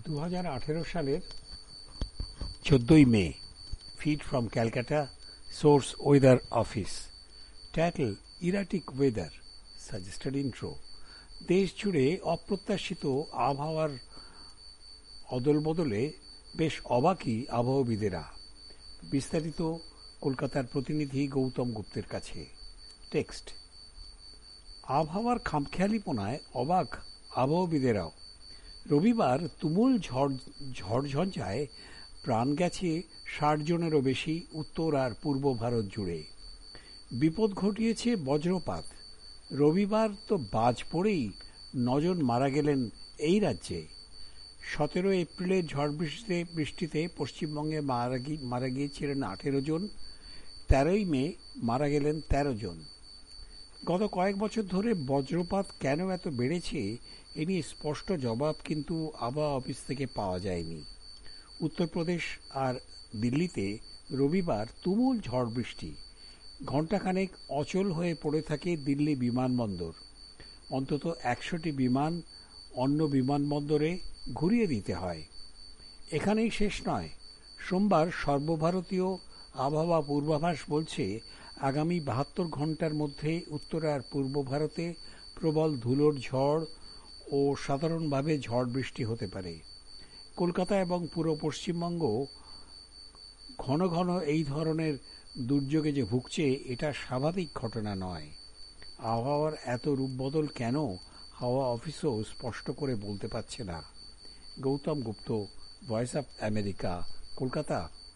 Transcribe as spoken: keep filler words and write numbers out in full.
দু হাজার আঠেরো সালের চোদ্দই মে, feed from Calcutta, source weather office. Title: Erratic weather. Suggested intro. দেশ জুড়ে অপ্রত্যাশিত আবহাওয়ার অদলবদলে বেশ অবাকই আবহাওয়াবিদেরা। বিস্তারিত কলকাতার প্রতিনিধি গৌতম গুপ্তের কাছে। টেক্সট: আবহাওয়ার খামখেয়ালিপনায় অবাক আবহাওয়াবিদেরাও। রবিবার তুমুল ঝড় ঝড়ঝঞ্ঝায় প্রাণ গেছে ষাট জনেরও বেশি উত্তর আর পূর্ব ভারত জুড়ে। বিপদ ঘটিয়েছে বজ্রপাত। রবিবার তো বাজ পড়েই নজন মারা গেলেন এই রাজ্যে। সতেরো এপ্রিলের ঝড় বৃষ্টিতে বৃষ্টিতে পশ্চিমবঙ্গে মারা মারা গিয়েছিলেন আঠেরো জন। তেরোই মে মারা গেলেন তেরো জন। গত কয়েক বছর ধরে বজ্রপাত কেন এত বেড়েছে এ নিয়ে স্পষ্ট জবাব কিন্তু আবহাওয়া অফিস থেকে পাওয়া যায়নি। উত্তরপ্রদেশ আর দিল্লিতে রবিবার তুমুল ঝড় বৃষ্টি। ঘণ্টাখানেক অচল হয়ে পড়ে থাকে দিল্লি বিমানবন্দর। অন্তত একশোটি বিমান অন্য বিমানবন্দরে ঘুরিয়ে দিতে হয়। এখানেই শেষ নয়। সোমবার সর্বভারতীয় আবহাওয়া পূর্বাভাস বলছে আগামী বাহাত্তর ঘণ্টার মধ্যে উত্তর আর পূর্ব ভারতে প্রবল ধুলোর ঝড় ও সাধারণভাবে ঝড় বৃষ্টি হতে পারে। কলকাতা এবং পুরো পশ্চিমবঙ্গ ঘন ঘন এই ধরনের দুর্যোগে যে ভুগছে এটা স্বাভাবিক ঘটনা নয়। আবহাওয়ার এত রূপবদল কেন হাওয়া অফিসও স্পষ্ট করে বলতে পারছে না। Gautam Gupta, voice of America, Kolkata.